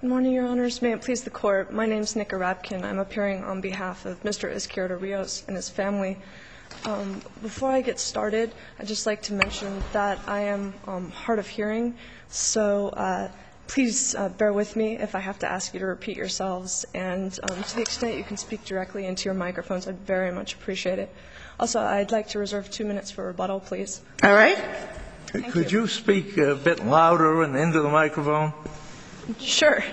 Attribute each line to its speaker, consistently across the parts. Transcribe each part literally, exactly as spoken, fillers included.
Speaker 1: Good morning, Your Honors. May it please the Court. My name is Nika Rabkin. I'm appearing on behalf of Mister Izquierdo Rios and his family. Um, before I get started, I'd just like to mention that I am um, hard of hearing, so uh, please uh, bear with me if I have to ask you to repeat yourselves. And um, to the extent you can speak directly into your microphones, I'd very much appreciate it. Also, I'd like to reserve two minutes for rebuttal, please.
Speaker 2: All right.
Speaker 1: Thank
Speaker 3: Could
Speaker 1: you.
Speaker 3: you speak a bit louder and into the microphone?
Speaker 1: Sure.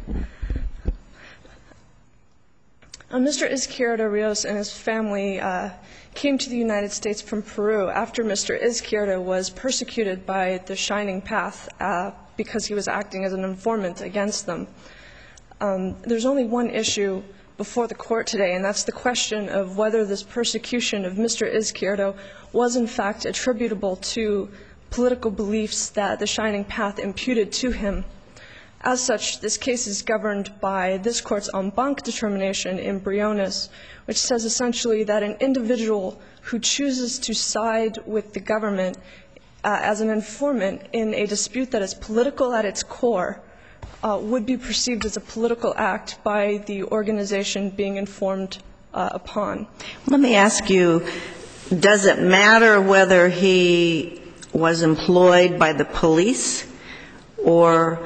Speaker 1: Uh, Mister Izquierdo Rios and his family uh, came to the United States from Peru after Mister Izquierdo was persecuted by the Shining Path uh, because he was acting as an informant against them. Um, there's only one issue before the Court today, and that's the question of whether this persecution of Mister Izquierdo was in fact attributable to political beliefs that the Shining Path imputed to him. As such, this case is governed by this Court's en banc determination in Briones, which says essentially that an individual who chooses to side with the government uh, as an informant in a dispute that is political at its core uh, would be perceived as a political act by the organization being informed uh, upon.
Speaker 2: Let me ask you, does it matter whether he was employed by the police or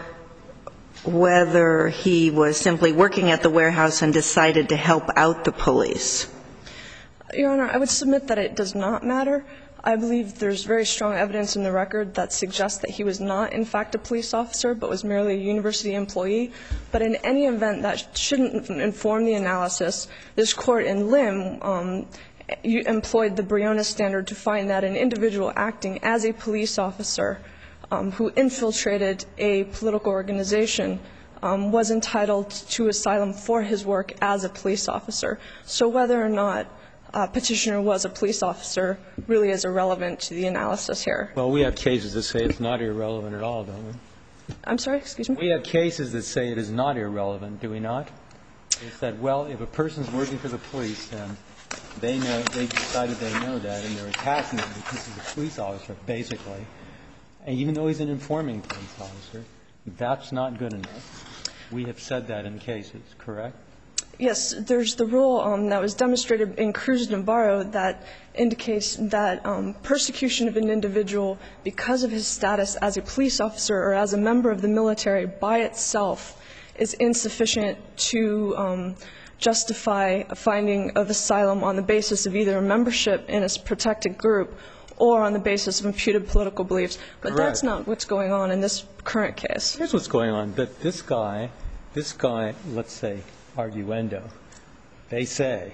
Speaker 2: whether he was simply working at the warehouse and decided to help out the police?
Speaker 1: Your Honor, I would submit that it does not matter. I believe there's very strong evidence in the record that suggests that he was not, in fact, a police officer, but was merely a university employee. But in any event, that shouldn't inform the analysis. This Court in Lim um, employed the Briones standard to find that an individual acting as a police officer Um, who infiltrated a political organization um, was entitled to asylum for his work as a police officer. So whether or not uh, Petitioner was a police officer really is irrelevant to the analysis here.
Speaker 4: Well, we have cases that say it's not irrelevant at all, don't we?
Speaker 1: I'm sorry, excuse me?
Speaker 4: We have cases that say it is not irrelevant, do we not? They said, well, if a person's working for the police and they know, they decided they know that and they're attacking him because he's a police officer, basically, and even though he's an informing police officer, that's not good enough. We have said that in cases, correct?
Speaker 1: Yes, there's the rule um, that was demonstrated in Cruz Navarro that indicates that um, persecution of an individual because of his status as a police officer or as a member of the military by itself is insufficient to um, justify a finding of asylum on the basis of either a membership in a protected group or on the basis of imputed political beliefs. But
Speaker 4: Correct.
Speaker 1: That's not what's going on in this current case.
Speaker 4: Here's what's going on. That this guy, this guy, let's say, arguendo, they say,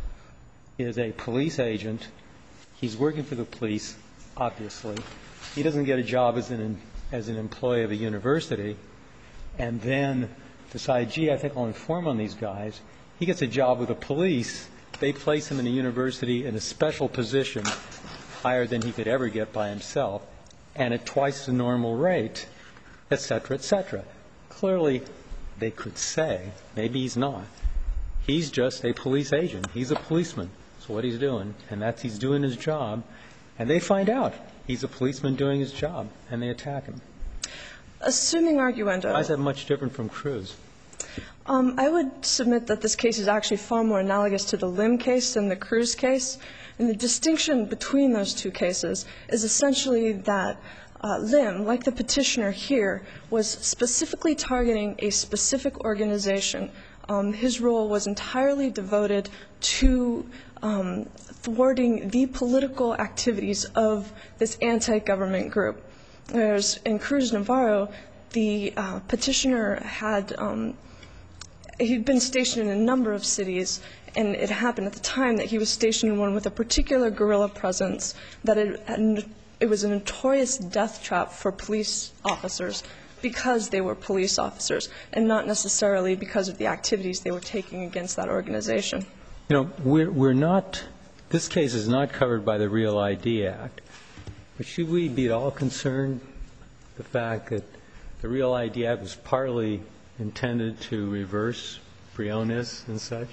Speaker 4: is a police agent. He's working for the police, obviously. He doesn't get a job as an, as an employee of a university and then decide, gee, I think I'll inform on these guys. He gets a job with the police. They place him in a university in a special position, higher than he could ever get by himself, and at twice the normal rate, et cetera, et cetera. Clearly, they could say, maybe he's not. He's just a police agent. He's a policeman. That's what he's doing, and that's he's doing his job. And they find out he's a policeman doing his job, and they attack him.
Speaker 1: Assuming arguendo.
Speaker 4: Why is that much different from Cruz?
Speaker 1: Um, I would submit that this case is actually far more analogous to the Lim case than the Cruz case. And the distinction between those two cases is essentially that uh, Lim, like the petitioner here, was specifically targeting a specific organization. Um, his role was entirely devoted to um, thwarting the political activities of this anti-government group. Whereas in Cruz Navarro, the uh, petitioner had um, he'd been stationed in a number of cities, and it happened at the time that he was stationed in one with a particular guerrilla presence, that it, had, it was a notorious death trap for police officers because they were police officers and not necessarily because of the activities they were taking against that organization.
Speaker 4: You know, we're, we're not, this case is not covered by the Real I D Act, but should we be at all concerned the fact that the Real I D Act was partly intended to reverse Briones and such?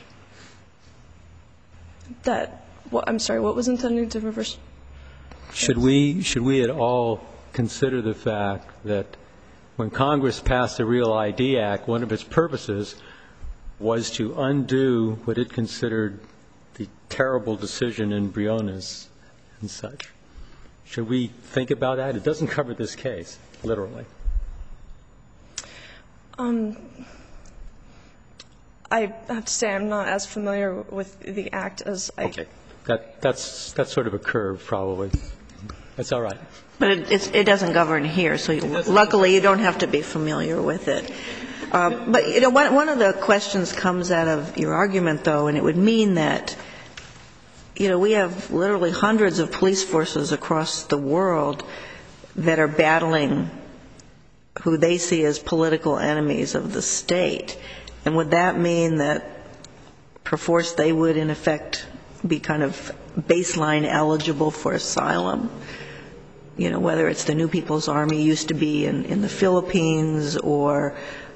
Speaker 1: That, what, I'm sorry, what was intended to reverse?
Speaker 4: Should we, should we at all consider the fact that when Congress passed the Real I D Act, one of its purposes was to undo what it considered the terrible decision in Briones and such. Should we think about that? It doesn't cover this case, literally.
Speaker 1: Um, I have to say I'm not as familiar with the Act as I...
Speaker 4: Okay. That, that's, that's sort of a curve, probably. That's all right.
Speaker 2: But it, it's, it doesn't govern here, so you, luckily you don't have to be familiar with it. Uh, but, you know, one, one of the questions comes out of your argument, though, and it would mean that, you know, we have literally hundreds of police forces across the world that are battling who they see as political enemies of the state. And would that mean that, perforce, they would, in effect, be kind of baseline eligible for asylum? You know, whether it's the New People's Army used to be in, in the Philippines, or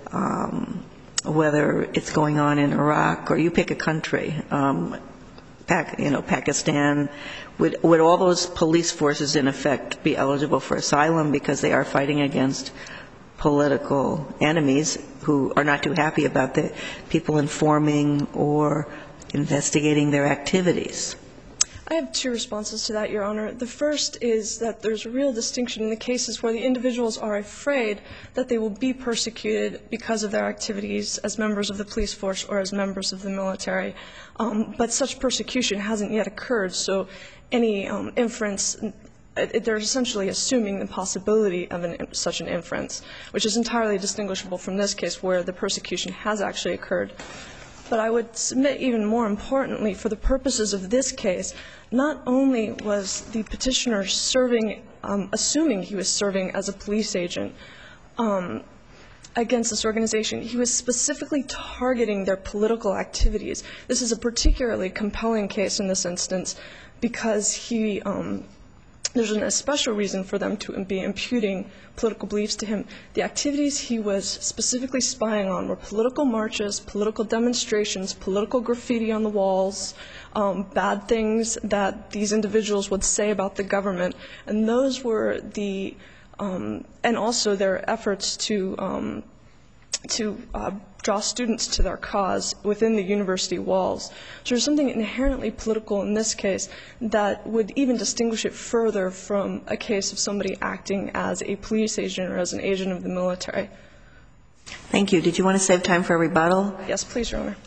Speaker 2: um, whether it's going on in Iraq, or you pick a country, um, Pac, you know, Pakistan. Would, would all those police forces, in effect, be eligible for asylum because they are fighting against political enemies who are not too happy about the people informing or investigating their activities?
Speaker 1: I have two responses to that, Your Honor. The first is that there's a real distinction in the cases where the individuals are afraid that they will be persecuted because of their activities as members of the police force or as members of the military. Um, but such persecution hasn't yet occurred, so any um, inference, they're essentially assuming the possibility of an, such an inference, which is entirely distinguishable from this case where the persecution has actually occurred. But I would submit, even more importantly, for the purposes of this case, not only was the petitioner serving, um, assuming he was serving as a police agent um, against this organization, he was specifically targeting their political activities. This is a particularly compelling case in this instance because he um, there's an especial reason for them to be imputing political beliefs to him. The activities he was specifically spying on were political marches, political demonstrations, political graffiti on the walls, um, bad things that these individuals would say about the government. And those were the, um, and also their efforts to, um, to uh, draw students to their cause within the university walls. So there's something inherently political in this case that would even distinguish it further from a case of somebody acting as a police agent or as an agent of the military.
Speaker 2: Thank you. Did you want to save time for a rebuttal?
Speaker 1: Yes, please, Your Honor.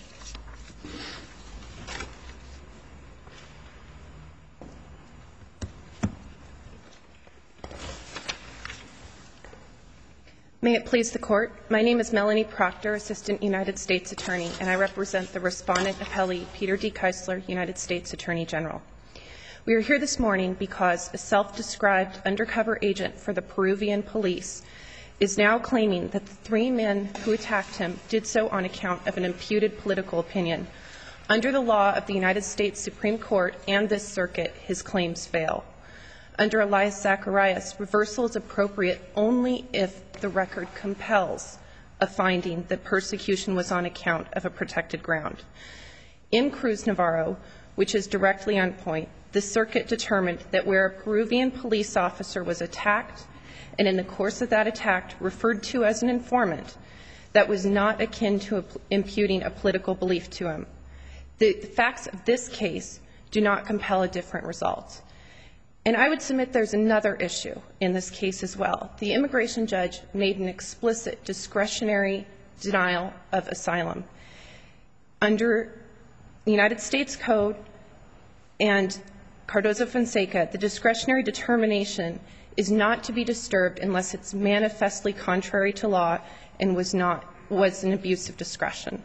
Speaker 5: May it please the Court. My name is Melanie Proctor, Assistant United States Attorney, and I represent the respondent appellee, Peter D. Keisler, United States Attorney General. We are here this morning because a self-described undercover agent for the Peruvian police is now claiming that the three men who attacked him did so on account of an imputed political opinion. Under the law of the United States Supreme Court and this circuit, his claims fail. Under Elias Zacharias, reversal is appropriate only if the record compels a finding that persecution was on account of a protected ground. In Cruz Navarro, which is directly on point, the circuit determined that where a Peruvian police officer was attacked and in the course of that attack referred to as an informant, that was not akin to a, imputing a political belief to him. The facts of this case do not compel a different result. And I would submit there's another issue in this case as well. The immigration judge made an explicit discretionary denial of asylum. Under the United States Code and Cardozo-Fonseca, the discretionary determination is not to be disturbed unless it's manifestly contrary to law and was not was an abuse of discretion.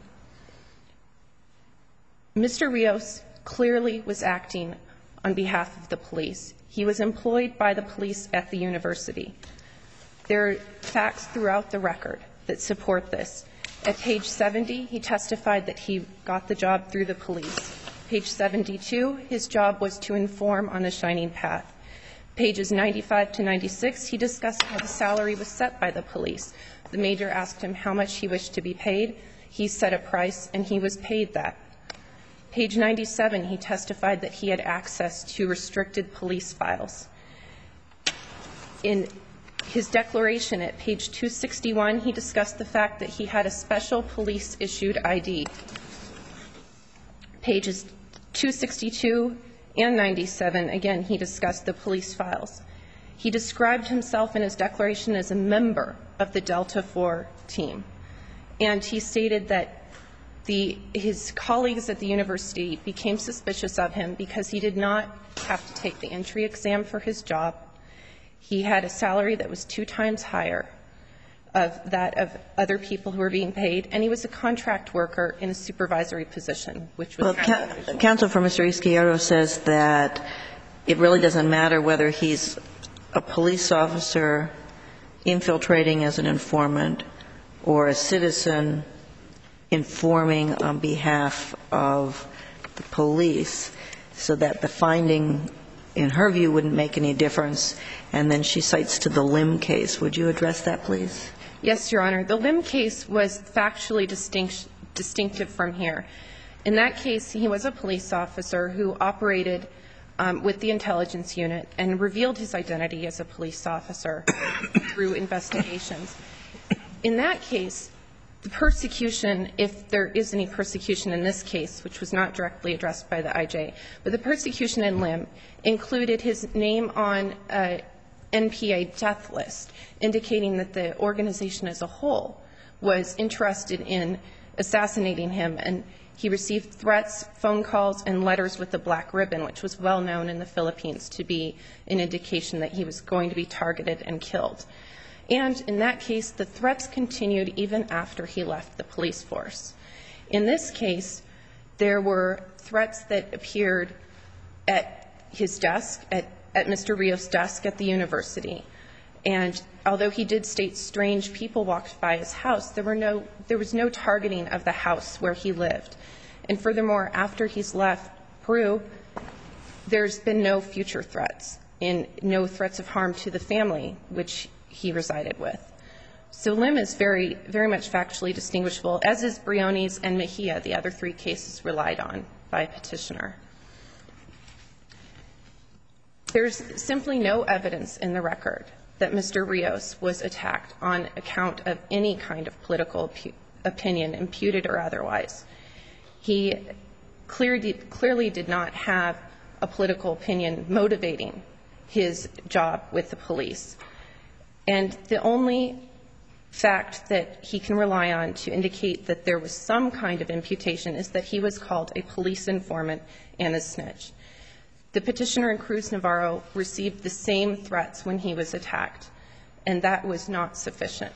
Speaker 5: Mister Rios clearly was acting on behalf of the police. He was employed by the police at the university. There are facts throughout the record that support this. At page seventy, he testified that he got the job through the police. Page seventy-two, his job was to inform on the shining path. Pages ninety-five to ninety-six, he discussed how the salary was set by the police. The major asked him how much he wished to be paid. He set a price, and he was paid that. Page ninety-seven, he testified that he had access to restricted police files. In, his declaration at page two sixty-one, he discussed the fact that he had a special police-issued I D. Pages two sixty-two and ninety-seven, again, he discussed the police files. He described himself in his declaration as a member of the Delta four team. And he stated that the, his colleagues at the university became suspicious of him because he did not have to take the entry exam for his job. He had a salary that was two times higher of that of other people who were being paid, and he was a contract worker in a supervisory position, which was...
Speaker 2: Well, ca- counsel for Mister Izquierdo says that it really doesn't matter whether he's a police officer infiltrating as an informant or a citizen informing on behalf of the police, so that the finding, in her view, wouldn't make any difference. And then she cites to the Lim case. Would you address that, please?
Speaker 5: Yes, Your Honor. The Lim case was factually distinct, distinctive from here. In that case, he was a police officer who operated um, with the intelligence unit and revealed his identity as a police officer through investigations. In that case, the persecution, if there is any persecution in this case, which was not directly addressed by the I J, but the persecution in Lim included his name on a N P A death list, indicating that the organization as a whole was interested in assassinating him, and he received threats, phone calls, and letters with the black ribbon, which was well known in the Philippines to be an indication that he was going to be targeted and killed. And in that case, the threats continued even after he left the police force. In this case, there were threats that appeared at his desk, at, at Mister Rios' desk at the university. And although he did state strange people walked by his house, there were no, there was no targeting of the house where he lived. And furthermore, after he's left Peru, there's been no future threats, and no threats of harm to the family, which he resided with. So Lim is very, very much factually distinguishable, as is Briones and Mejia, the other three cases relied on by petitioner. There's simply no evidence in the record that Mister Rios was attacked on account of any kind of political opinion, imputed or otherwise. He clearly, clearly did not have a political opinion motivating his job with the police. And the only fact that he can rely on to indicate that there was some kind of imputation is that he was called a police informant and a snitch. The petitioner in Cruz Navarro received the same threats when he was attacked, and that was not sufficient.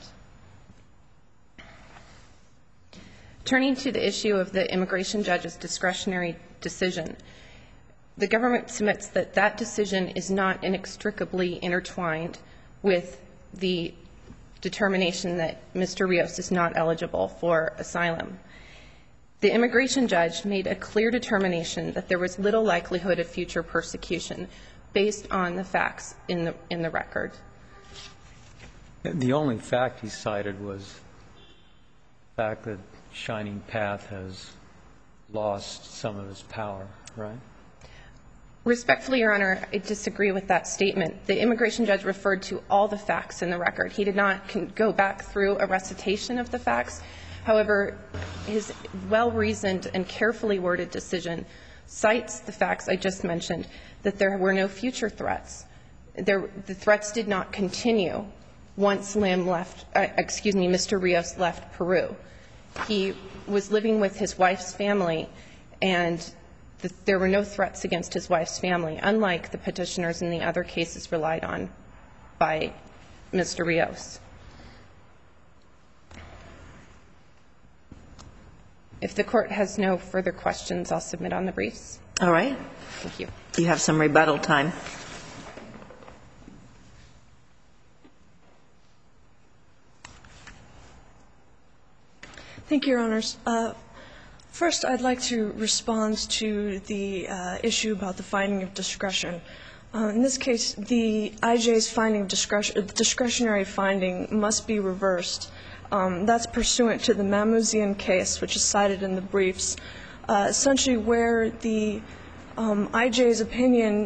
Speaker 5: Turning to the issue of the immigration judge's discretionary decision, the government submits that that decision is not inextricably intertwined with the determination that Mister Rios is not eligible for asylum. The immigration judge made a clear determination that there was little likelihood of future persecution based on the facts in the, in the record.
Speaker 4: The only fact he cited was the fact that Shining Path has lost some of its power, right?
Speaker 5: Respectfully, Your Honor, I disagree with that statement. The immigration judge referred to all the facts in the record. He did not go back through a recitation of the facts. However, his well-reasoned and carefully worded decision cites the facts I just mentioned, that there were no future threats. There, the threats did not continue once Lim left, uh, excuse me, Mister Rios left Peru. He was living with his wife's family, and the, there were no threats against his wife's family, unlike the petitioners in the other cases relied on by Mister Rios. If the Court has no further questions, I'll submit on the briefs.
Speaker 2: All right.
Speaker 5: Thank you.
Speaker 2: You have some rebuttal time.
Speaker 1: Thank you, Your Honors. Uh, first, I'd like to respond to the uh, issue about the finding of discretion. Uh, in this case, the I J's finding of discretion, discretionary finding must be reversed. Um, that's pursuant to the Mamouzian case, which is cited in the briefs, uh, essentially where the um, I J's opinion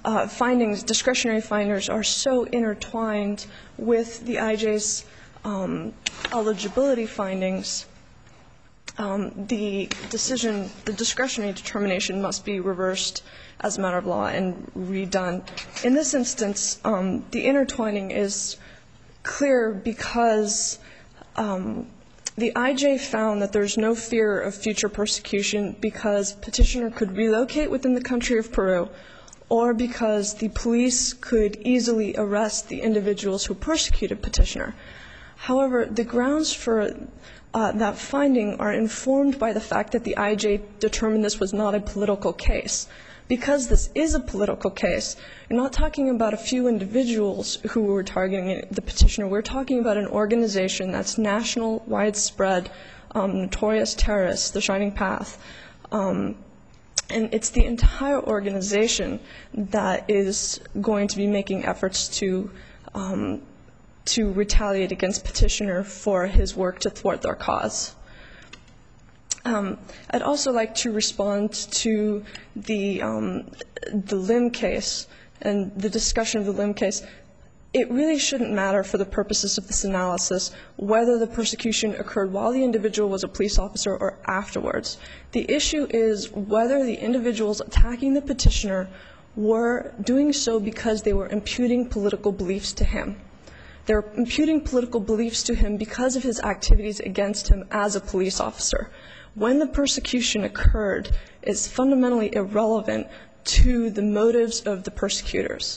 Speaker 1: uh, findings, discretionary findings, are so intertwined with the I J's um, eligibility findings, um, the decision, the discretionary determination must be reversed as a matter of law and redone. In this instance, um, the intertwining is clear because um, the I J found that there's no fear of future persecution because petitioner could relocate within the country of Peru, or because the police could easily arrest the individuals who persecuted petitioner. However, the grounds for uh, that finding are informed by the fact that the I J determined this was not a political case. Because this is a political case, you're not talking about a few individuals who were targeting the petitioner. We're talking about an organization that's national, widespread, um, notorious terrorists, the Shining Path. Um, and it's the entire organization that is going to be making efforts to um, to retaliate against petitioner for his work to thwart their cause. Um, I'd also like to respond to the um, the Lim case and the discussion of the Lim case. It really shouldn't matter for the purposes of this analysis whether the persecution occurred while the individual was a police officer or afterwards. The issue is whether the individuals attacking the petitioner were doing so because they were imputing political beliefs to him. They're imputing political beliefs to him because of his activities against him as a police officer. When the persecution occurred, it's fundamentally irrelevant to the motives of the persecutors.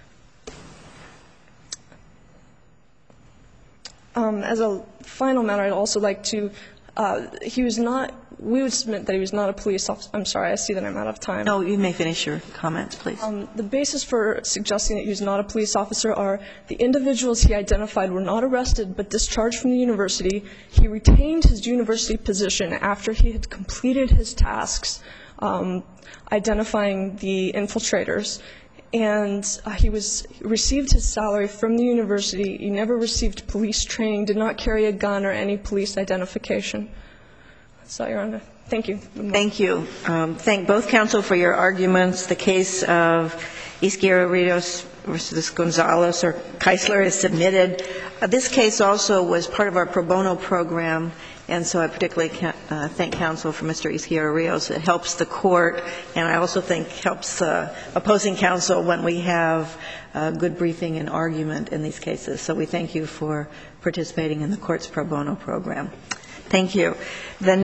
Speaker 1: Um, as a final matter, I'd also like to, uh, he was not, we would submit that he was not a police officer. I'm sorry, I see that I'm out of time.
Speaker 2: No, you may finish your comments, please.
Speaker 1: Um, the basis for suggesting that he was not a police officer are the individuals he identified were not arrested but discharged from the university. He retained his university position after he had completed his tasks um, identifying the infiltrators. And uh, he was received his salary from the university. He never received police training, did not carry a gun or any police identification. So, Your Honor, thank you.
Speaker 2: Thank you. Um, thank both counsel for your arguments. The case of Izquierdo versus Gonzalez or Keisler is submitted. Uh, this case also was part of our pro bono program, and so I particularly ca uh, thank counsel for Mister Izquierdo. It helps the court, and I also think helps uh, opposing counsel when we have uh, good briefing and argument in these cases. So we thank you for participating in the court's pro bono program. Thank you. The